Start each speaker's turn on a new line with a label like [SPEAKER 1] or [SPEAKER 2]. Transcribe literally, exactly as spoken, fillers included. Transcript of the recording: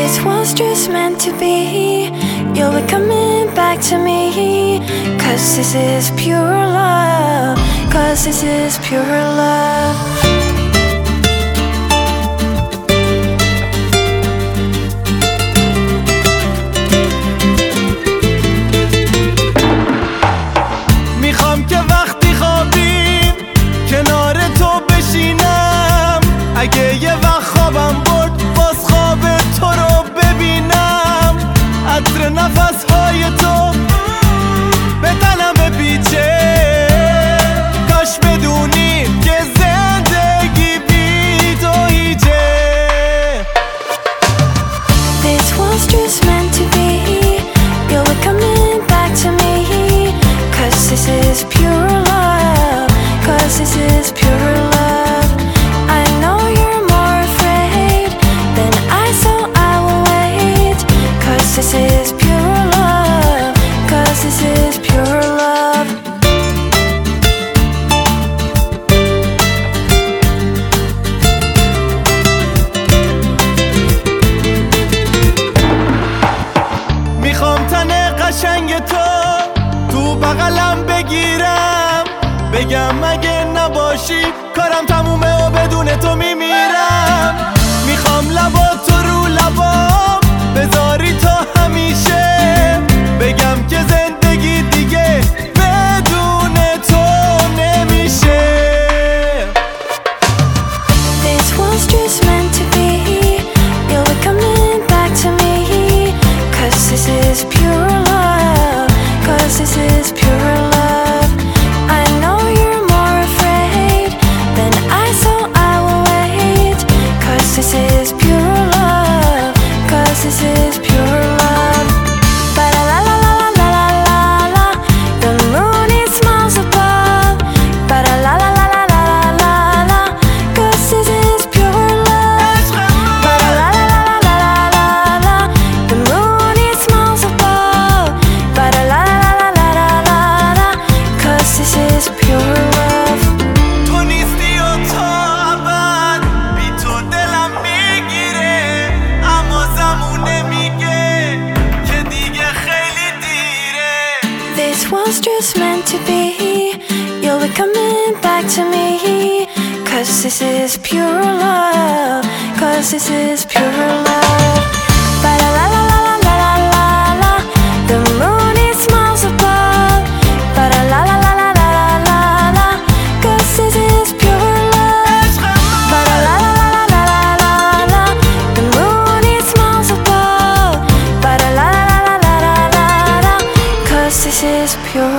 [SPEAKER 1] This was just meant to be. You'll be coming back to me. Cause this is pure love. Cause this is pure love.
[SPEAKER 2] میخوام که وقتی خوابیم کنار تو بشینم، اگه یه وقت خوابم برد باز خواب تو رو ببینم. عطر نفسهای تو به تنم بپیچه، کاش بدونی که زندگی بی تو هیچه.
[SPEAKER 1] This was just meant to be. You'll be coming back to me. Cause this is pure love. Cause this is pure love. I know you're more afraid than I, so I will wait. Cause this is pure love. Cause this is pure love.
[SPEAKER 2] میخوام تن قشنگ تو تو بغلم بگیرم، بگم اگه نباشی کارم تمومه و بدون تو میمیرم. میخوام لبا تو رو لبام بذاری تا همیشه، بگم که زندگی دیگه بدون تو نمیشه.
[SPEAKER 1] This was just meant to be. You'll be coming back to me. Cause this is pure love. Cause this is pure love. I know you're more afraid than I, so I will wait. Cause this is pure love. Cause this is pure love. Ba la la la la la la la la. The moon it smiles above. Ba la la la la la la la la. Cause this is pure love. Ba la la la la la la la la. The moon it smiles above. Ba la la la la la la la la. Cause this is pure love.
[SPEAKER 2] تو نیستی و تا ابد بی تو دلم میگیره، اما زمونه میگه که دیگه خیلی دیره.
[SPEAKER 1] This was just meant to be. You'll be coming back to me. Cause this is pure love. Cause this is pure love. Ba la la la la la la la la. The moon it smiles above. Ba la la la la la la la la. Cause this is pure love. Ba la la la la la la la la. The moon it smiles above. Ba la la la la la la la. Cause this is pure